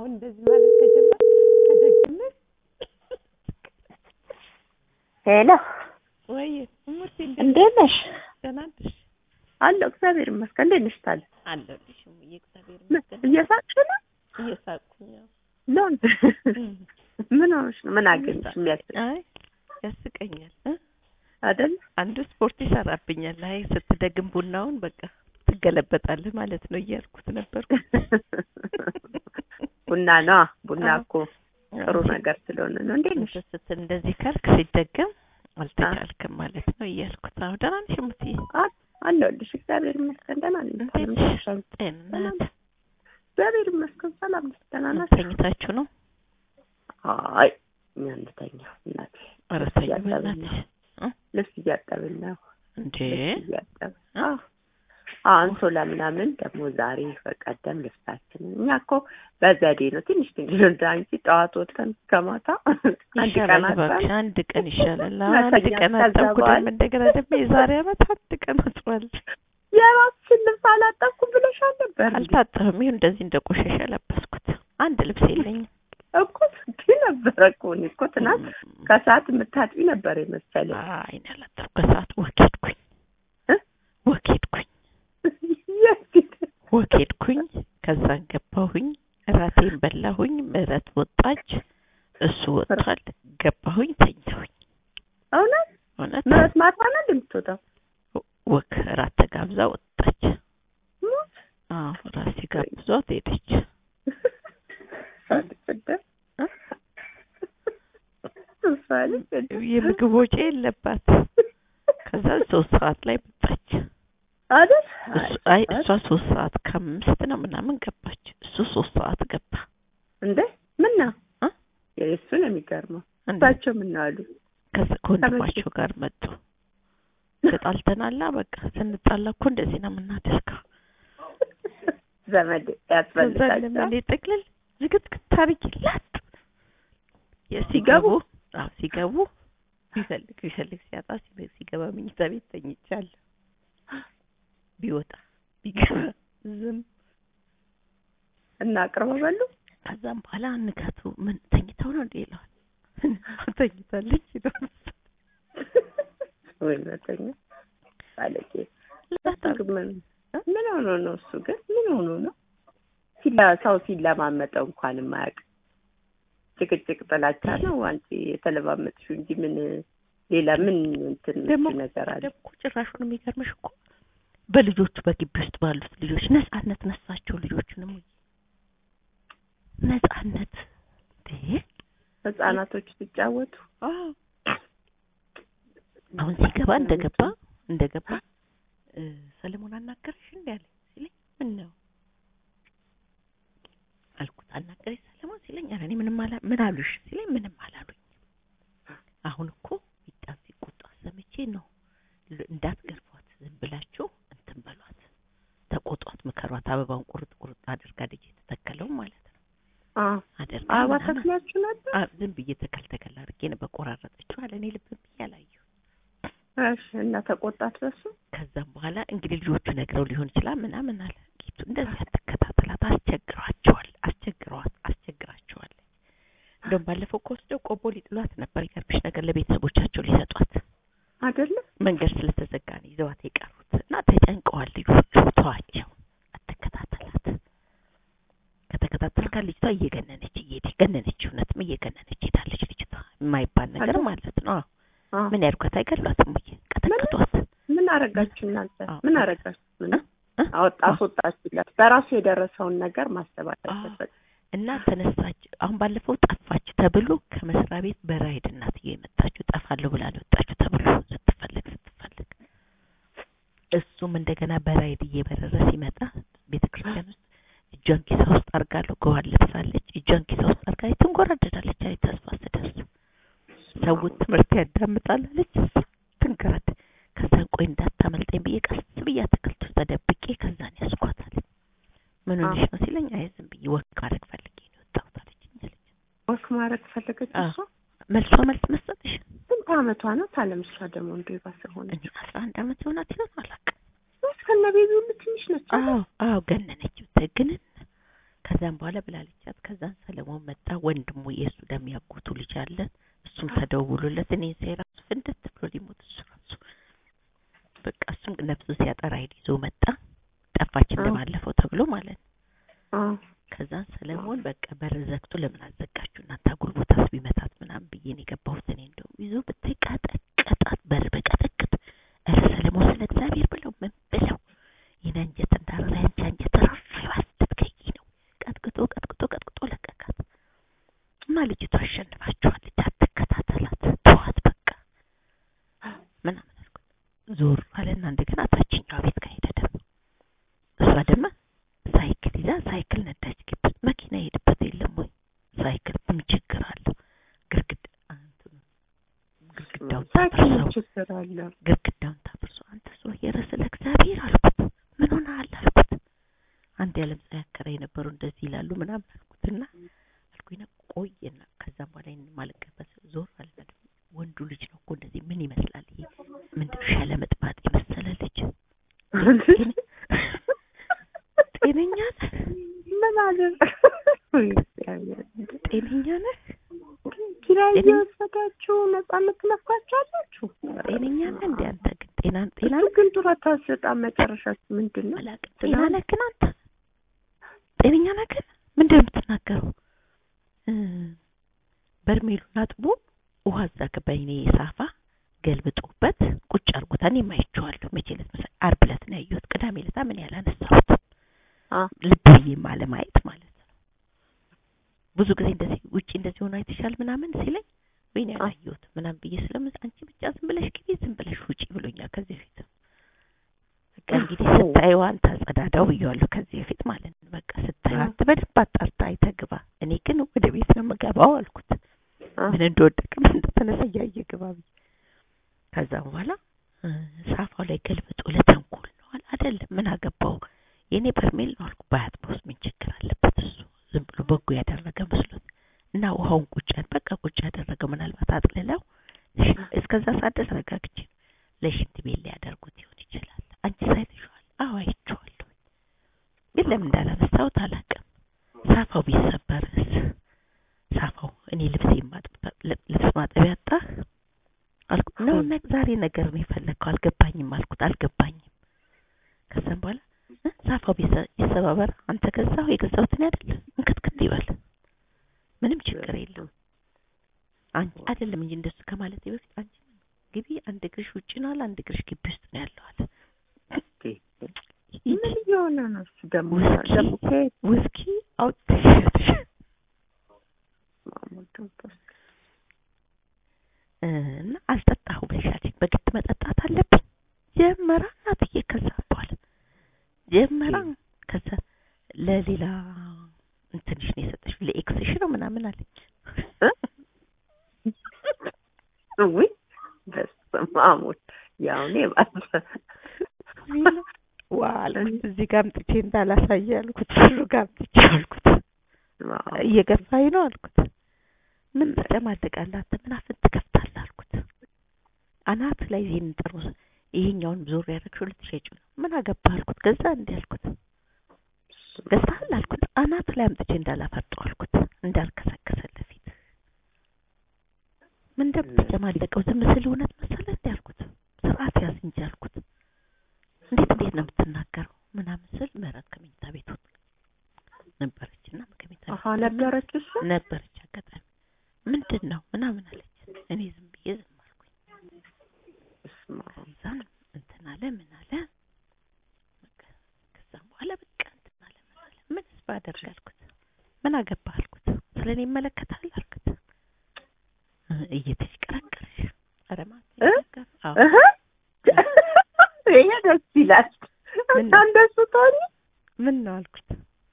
አሁን እንደዚህ ማለት ከጀመረ ከደግመህ ሄሎ ወይ ሙት እንዴት ነሽ? ደህና ነሽ? አለሁ እግዚአብሔር ይመስገን። እንዴት ነሽ ታዲያ? አለሁልሽ እግዚአብሔር ይመስገን። እየሳቅሽ ነው? እየሳቅኩኝ ነው። ምን ሆነሽ ነው? ምን አገኘሽ የሚያስቅ? አይ ያስቀኛል አይደል? አንዱ ስፖርት ይሰራብኛል። አይ ስትደግም ቡናውን በቃ ትገለበጣለህ ማለት ነው እያልኩት ነበር። ቡና ነው ቡና እኮ ጥሩ ነገር ስለሆነ ነው። እንዴት ነሽ? እንደዚህ ካልክ ሲደገም አልተቻልክም ማለት ነው እያልኩት ነው። ደህና ነሽ ሙትዬ? አለሁልሽ እግዚአብሔር ይመስገን ደህና ነኝ። ጤንነት? እግዚአብሔር ይመስገን ሰላም ነኝ። ደህና ነሽ? ተኝታችሁ ነው? አይ እኛ እንተኛው እናቴ። አረሳኝ በእናትሽ ልብስ እያጠብን ነው እንዴ? አንሶላ ምናምን ደግሞ ዛሬ በቀደም ልብሳችን እኛ እኮ በዘዴ ነው ትንሽ እንዳንቺ ጠዋት ወጥተን ከማታ አንድ ቀን ይሻላል። አንድ ቀን አጠብኩ ደግሞ እንደገና ደግሞ የዛሬ ዓመት አንድ ቀን አጥሯል። የራስሽን ልብስ አላጠብኩም ብለሻል ነበር። አልታጠብም። ይሁን እንደዚህ እንደቆሸሸ ለበስኩት። አንድ ልብስ የለኝም እኮ ስትይ ነበር እኮ እኔ እኮ ትናንት ከሰዓት የምታጥቢ ነበር የመሰለኝ። አይ እኔ አላጠብኩም። ከሰዓት ወክ ሄድኩኝ ከዛን ገባሁኝ ራቴን በላሁኝ። ምህረት ወጣች፣ እሱ ወጣል፣ ገባሁኝ፣ ተኛሁኝ። እውነት ምህረት ማታ ነው እንደምትወጣው? ወክ ራት ተጋብዛ ወጣች። ራሴ ጋብዟት ሄደች። የምግብ ወጪ የለባት። ከዛ 3 ሰዓት ላይ መጣች አይደል? እሷ 3 ሰዓት ከ5 ነው ምናምን ገባች። እሱ 3 ሰዓት ገባ። እንዴ ምን ነው የእሱ ነው የሚገርመው። እሳቸው ምን አሉ? ከወንድማቸው ጋር መጡ። ተጣልተናላ። በቃ ስንጣላ እኮ እንደዚህ ነው የምናደርገው። ዘመድ ያስፈልጋል። ዘመድ ጥቅልል ዝግትግት ታርቂላት ሲገቡ ቢፈልግ ሲያጣ ሲገባ መኝታ ቤት ተኝቻለሁ። ቢወጣ ቢገባ ዝም እና አቅርበው በሉ። ከዛም በኋላ አንጋቱ ምን ተኝተው ነው እንዴ ይላል። ተኝታለች ይላል። ወይ መተኛ ባለቄ ምን ሆኖ ነው እሱ ግን ምን ሆኖ ነው ሰው ሲለማመጠው እንኳን የማያውቅ ጭቅጭቅ ጥላቻ ነው አንቺ የተለማመጥሽው እንጂ ምን ሌላ ምን እንትን ነገር አለ? ደግሞ ጭራሽ ነው የሚገርምሽ እኮ በልጆቹ በግቢ ውስጥ ባሉት ልጆች ነፃነት ነሳቸው። ልጆቹንም ነፃነት ህፃናቶች ሲጫወቱ አሁን ሲገባ እንደገባ ሰለሞን አናገረሽ እንዴ አለ ሲለኝ ምን ነው አልኩት። አናገረሽ ሰለሞን ሲለኝ አረ እኔ ምን አሉሽ ሲለኝ ምንም አላሉኝ። አሁን እኮ ይጣፍ ይቆጣ ሰምቼ ነው እንዳትገርፏት ዝም ብላችሁ እንትን በሏት፣ ተቆጧት፣ ምከሯት። አበባውን ቁርጥ አድርጋ ልጅ የተተከለው ማለት ነው። አድርጋ አበባ ተክላችሁ ነበር? ዝም ብዬ ተከል አድርጌ ነው በቆራረጠችው አለ። እኔ ልብ ብያላየሁ። እሺ እና ተቆጣት በሱ። ከዛም በኋላ እንግዲህ ልጆቹ ነግረው ሊሆን ይችላል ምናምን አለ። ጌቱ እንደዚህ አትከታተላት፣ አስቸግራቸዋል። እንደውም ባለፈው ወስደው ቆቦ ሊጥሏት ነበር። ይገርምሽ ነገር ለቤተሰቦቻቸው ሊሰጧት አይደለ? መንገድ ስለተዘጋ ነው ይዘዋት የቀሩት እና ተጨንቀዋል ልጆቹ። ተዋቸው፣ አትከታተላት። ከተከታተልካ ልጅቷ እየገነነች እውነትም እየገነነች ሄዳለች ልጅቷ። የማይባል ነገር ማለት ነው። ምን ያርጓት? አይገሏትም ወይ ቀጠቀጧት። ምን አረጋችሁ እናንተ? ምን አረጋችሁ? ምን አስወጣችላት? በራሱ የደረሰውን ነገር ማሰብ አለበት። እና ተነሳች። አሁን ባለፈው ጠፋች ተብሎ ከመስሪያ ቤት በራይድ እናትዬ የመጣችው ጠፋለሁ ብላ ነው ወጣችው ተብሎ ስትፈልግ እሱም እንደገና በራይድ እየበረረ ሲመጣ ቤተክርስቲያን ውስጥ እጇን ኪሳ ውስጥ አርጋለሁ ገዋል ለብሳለች። እጇን ኪሳ ውስጥ አርጋ ትንጎራደዳለች። አይ ተስፋ ስትደርስ ሰው ትምህርት ያዳምጣል አለች። ትንገራድ። ከዛ ቆይ እንዳታመልጠኝ ብዬ ቀስ ብዬ አትክልት ውስጥ ተደብቄ ከዛን ያስኳታል። ምን ሆነሽ ነው ሲለኝ አይ ዝም ብዬ ወክ ማድረግ ፈልጌ ነው ወጣሁት አለችኝ። ወክ ማድረግ ፈለገች እሷ? መልስ መስጠትሽ ስንት አመቷ ነው? ታለምሷ ደግሞ እንደ ይባስ ሆነ 11 አመት ይሆናት ይሆናል አላውቅም። ከነ ቤቢ ሁሉ ትንሽ ነች። ገነነች። ግን ከዛም በኋላ ብላለቻት። ከዛን ሰለሞን መጣ። ወንድሙ የሱ ደም ያጎቱ ልጅ አለ። እሱም ተደውሎለት እኔ ሴራሱ ፍንድት ብሎ ሊሞት እሱ ራሱ በቃ እሱም ነፍሱ ሲያጠራ ይዞ መጣ። ጠፋች እንደማለፈው ተብሎ ማለት ነው። ከዛን ሰለሞን በቃ በር ዘግቶ ለምን አዘጋችሁ እናንተ ጉልቦታስ ቢመታት ምናምን ብዬ ነው የገባሁት። እኔ እንደው ይዞ በተቀጠቀጣት በር በቀጠቅጥ እረ ሰለሞን ስለ እግዚአብሔር ብለው ምን ብለው ይናንጀት እንዳረላ አንጀት ተረፍ ያስተከይ ነው ቀጥቅጦ ለቀቃት። እና ልጅቷ አሸንፋችኋል ልጅ አትከታተላት ተዋት በቃ ምናምን አልኩት። ዞር አለና እንደገና ታችኛው ቤት ከሄደ ደግሞ እሷ ደግሞ ሳይክል ይዛ ሳይክል ነዳች። ግብት መኪና ሄድበት የለም ወይ ሳይክል ምን ችግር አለው? ግድግዳውን ታፍርሶ አንተ ሰው የረስ ለእግዚአብሔር አልኩት። ምን ሆነሃል አልኩት። አንድ ያለም ሳያከራ የነበሩ እንደዚህ ይላሉ ምናምን አልኩትና አልኩኝ ነው ቆየና ከዛም በኋላ ማለቀበት ዞር አለና ወንዱ ልጅ ነው እኮ እንደዚህ ምን ይመስላል ይሄ ምንድን ሸለመጥማጥ የመሰለ ልጅ ጤነኛ ነህ? ምን አለ ጤነኛ ነህ? ኪራይ እየወሰዳችሁ ነፃነት ትነፍቃችኋላችሁ? ጤነኛ ነህ እንዴ አንተ? ግን ጤና ግን ጡረታ አትሰጣም። መጨረሻችሁ ምንድን ነው? ጤና ነህ ግን አንተ? ጤነኛ ነህ ግን ምንድን ነው የምትናገረው? በርሜሉን አጥቦ ውሃ እዛ ገባኝ ሳፋ ገልብጦበት ቁጭ አድርጎታል። እኔ ማይቼዋለሁ። መቼ ዕለት መሰለኝ? ዓርብ ዕለት ነው ያየሁት። ቅዳሜ ዕለት ምን ያላነሳሁት ልብዬ ማለማየት ማለት ነው። ብዙ ጊዜ እንደዚህ ውጪ እንደዚህ ሆነ አይተሻል ምናምን ሲለኝ ወይኔ ያላየሁት ምናምን ብዬ ስለምን አንቺ ብቻ ዝም ብለሽ ግቢ ዝም ብለሽ ውጪ ብሎኛል ከዚህ በፊት። በቃ እንግዲህ ስታይው አንተ አጸዳዳው ብዬዋለሁ ከዚህ በፊት ማለት ነው። በቃ ስታይው አንተ በደንብ አጣርታ አይተህ ግባ፣ እኔ ግን ወደ ቤት ነው የምገባው አልኩት። ምን እንደወደቀ ምን እንደተነሳ እያየ ግባ ብዬ። ከዛ በኋላ ሳፋው ላይ ገልብጦ ለተንኮል ነው አይደለም ምን አገባው የኔ በርሜል ነው አልኩ። ባያጥቦስ ምን ችግር አለበት? እሱ ዝም ብሎ በጎ ያደረገ መስሎት እና ውሃውን ቁጭ ያደረገው ምናልባት አጥልለው እስከዛ ሳደስ ረጋግቼ ለሽንት ቤት ሊያደርጉት ይሆን ይችላል። አንቺ ሳይተሽዋል? አዎ አይቼዋለሁ። ግን ለምን እንዳላነሳሁት አላውቅም። ሳፋው ቢሰበርስ? ሳፋው እኔ ልብስ ማጠቢያ አጣህ አልኩ። ነው ዛሬ ነገር ነው የፈለከው? አልገባኝም አልኩት። አልገባኝም። ከዛም በኋላ ሳፋው ቢሰባበር አንተ ገዛው የገዛውትን አይደል እንክትክት ይበል ምንም ችግር የለውም። አንቺ አይደለም እንጂ እንደሱ ከማለት በፊት አንቺ ግቢ አንድ እግርሽ ውጪ ነው አለ፣ አንድ እግርሽ ግቢ ውስጥ ነው ያለው አለ። ምን ይሆነ ነው እሱ ደግሞ ውስኪ አውጥተሽ እና አልጠጣሁ ብለሻል። በግድ መጠጣት አለብኝ ጀመራ እናትዬ። ከዛ በኋላ ጀመራ ከዛ ለሌላ እንትንሽ ነው የሰጠሽው ለኤክስሽ ነው ምናምን አለኝ። ወይ በስማሙት ያው ነው ባሰ ዋልኩት። እዚህ ጋር አምጥቼ እንዳላሳየ አልኩት። እሱ ጋር አምጥቼ አልኩት። እየገፋኝ ነው አልኩት። ምን ተጨማደቃለህ አንተ ምን አፍን ትከፍታለህ አልኩት። አናት ላይ ዜን ጠርሙስ ይሄኛውን ዞር ያደረግሽው ልትሸጪው ነው ምን አገባህ አልኩት። ገዛ እንዴ አልኩት። ገዝተሃል አልኩት። አናት ላይ አምጥቼ እንዳላፈርጠው አልኩት። እንዳልከሰከሰልህ ፊት ምን እንደምትጨማለቀው ዝም ስል እውነት መሰለህ እንዴ አልኩት። ስርዓት ያዝ እንጂ አልኩት። እንዴት ነው የምትናገረው ምናምን ስል ምህረት ከመኝታ ቤት ነበረችና ከመኝታ ቤት ነበረች አጋጣሚ ምንድን ነው ምናምን አለች። እኔ ዝም ብዬ ዝም አልኩኝ። እዛን እንትን አለ ምን አለ ከዛም በኋላ በቃ እንትን አለ ምን ባደርግ አልኩት። ምን አገባህ አልኩት። ስለኔ ይመለከታል አልኩት። እየተሽከረከረሽ ኧረ ማለት ይሄ ደስ ይላል። እንደሱ ታሪ ምን ነው አልኩት።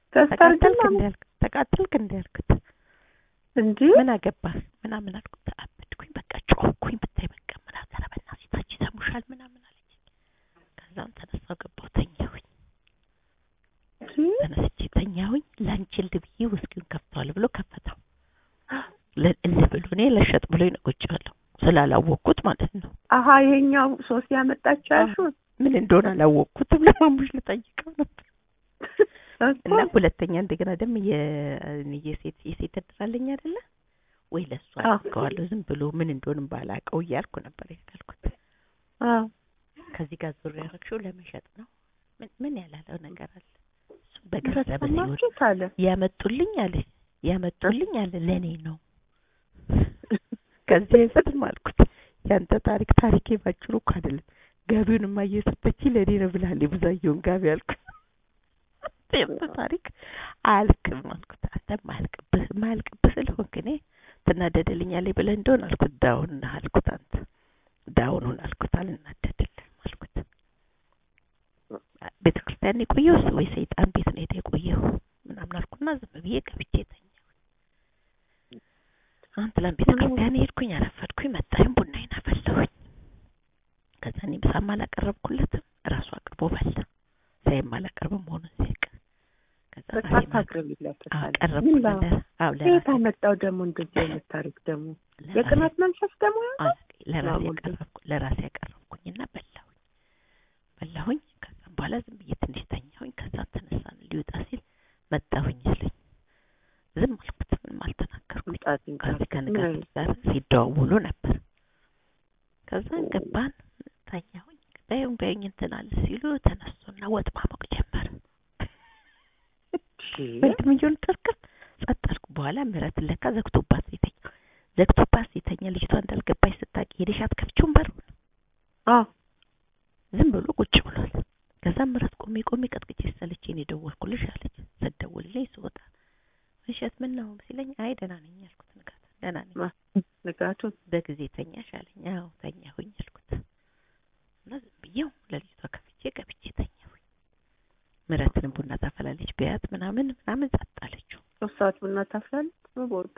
ተቃጠልክ እንደ አልኩት። እንዴ ምን አገባህ ምናምን አልኩት። አበድኩኝ በቃ ጮህኩኝ። ብታይ በቃ ምን አዘረ በእናትህ ታች ይሰሙሻል ምናምን አለች። ከዛም ተነሳው ገባሁ ተኛሁኝ። ተነስቼ ተኛሁኝ። ላንቺል ብዬ ውስኪውን ከፍቷል ብሎ ከፈተው ብሎ እኔ ለሸጥ ብሎ ይነቆጫለሁ ስላላወቅኩት ማለት ነው። አሃ ይሄኛው ሶስት ያመጣቻችሁ ምን እንደሆነ አላወቅኩትም። ለማሙሽ ልጠይቀው ነበር እና ሁለተኛ እንደገና ደግሞ የሴት እድራለኝ አይደለ ወይ ለሷ አድርገዋለሁ ዝም ብሎ ምን እንደሆነም ባላቀው እያልኩ ነበር ያልኩት። ከዚህ ጋር ዙር ያረክሽው ለመሸጥ ነው። ምን ያላለው ነገር አለ? እሱ በገንዘብ ሲሆን ያመጡልኝ አለ ለኔ ነው። ከዚህ አይሰጥም አልኩት። ያንተ ታሪኬ ባጭሩ እኮ አይደለም ጋቢውንማ እየሰጠች ለኔ ነው ብላለች። ብዙየውን ጋቢ አልኩት። ያንተ ታሪክ አልክም አልኩት። አንተ ማልቅብህ ስለሆንክ እኔ ትናደደልኛለች ብለህ እንደሆነ አልኩት። ዳውኑን አልኩት። አልናደድልህም አልኩት። ቤተክርስቲያን የቆየው ወይ ሰይጣን ቤት ነው የቆየው ምናምን አልኩና ዝም ብዬ ገብቼ ተኛሁ። ትላንት ቤተክርስቲያን ሄድኩኝ፣ አረፈድኩኝ፣ መጣሁኝ፣ ቡናዬን አፈላሁኝ። ከዛ እኔ ምሳም አላቀረብኩለትም እራሱ አቅርቦ በላ። ሳይም አላቀርብም መሆኑን ሲያውቅ ከዛ አታቅርቢለት አቀረብኩለት። ለራሴ መጣው ደግሞ እንደዚህ አይነት ታሪክ ደግሞ የቅናት መንፈስ ደግሞ ለራሴ ያቀረብኩኝና በላሁኝ። ከዛም በኋላ ዝም ብዬ ትንሽ ተኛሁኝ። ከዛ ተነሳን ሊወጣ ሲል መጣሁኝ ስለኝ ዝም አልኩት። ምንም አልተናገርኩኝ። ከዚህ ከንጋት ጋር ሲደዋወሉ ነበር። ከዛ ገባን ተኛሁኝ። በይኝ እንትን አለ ሲሉ ተነሱና ወጥ ማሞቅ ጀመረ። ወንድምየውን ተርከም ጸጥ አልኩ። በኋላ ምህረት ለካ ዘግቶባት ሲተኛ ልጅቷ እንዳልገባች ስታውቂ ሄደሽ አትከፍቺውም በሩን? ዝም ብሎ ቁጭ ብሏል። ከዛ ምህረት ቆሜ ቀጥቅጬ ሰለቸኝ የደወልኩልሽ አለች። ስደውልልኝ ስወጣ እሸት ምን ነው ሲለኝ አይ ደህና ነኝ አልኩት። ደህና ነኝ ንጋቱን በጊዜ ተኛሽ አለኝ። አዎ ተኛሁኝ አልኩት። እና ዝም ብዬው ለልጅቷ ከፍቼ ገብቼ ተኛሁኝ። ምህረትን ቡና ታፈላለች ቢያት ምናምን ጸጥ አለችው። 3 ሰዓት ቡና ታፈላለች ወርድ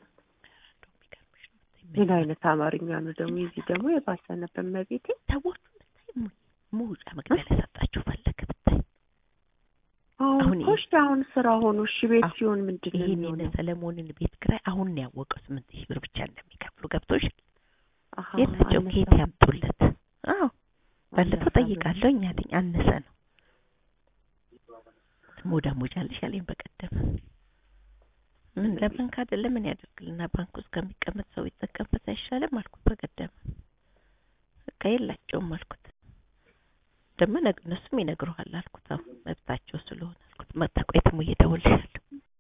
ምን አይነት አማርኛ ነው ደግሞ? እዚህ ደግሞ የባሰ ነበር። መቤቴ ታወቁ ሙጫ መግቢያ ላይ ሰጣችሁ ፈለከ ብታይ። አሁን ስራ ሆኖ እሺ ቤት ሲሆን ምንድነው ይሄን ሰለሞንን ቤት ኪራይ አሁን ነው ያወቀው 8000 ብር ብቻ እንደሚከፍሉ ገብቶሽ? የታቸው ኬት ያምጡለት? ባለፈው ጠይቃለሁኝ አለኝ። አነሰ ነው ሙዳሙጃልሽ አለኝ በቀደም። ምን ለባንክ አይደለም ምን ያደርግልና ባንክ ውስጥ ከሚቀመጥ ሰው ይጠቀምበት አይሻልም አልኩት በቀደም። ከየላቸውም አልኩት። ደግሞ እነሱም ይነግሩሃል አልኩት። መብታቸው ስለሆነ አልኩት። መጣ ቆይተሙ እየደወልሻል